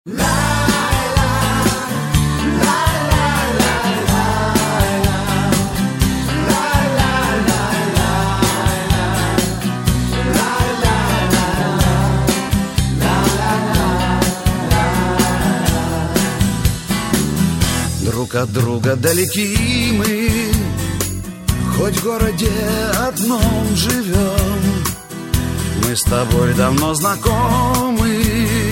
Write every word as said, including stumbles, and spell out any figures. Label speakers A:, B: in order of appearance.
A: Друг от друга далеки мы, хоть в городе одном живем. Мы с тобой давно знакомы,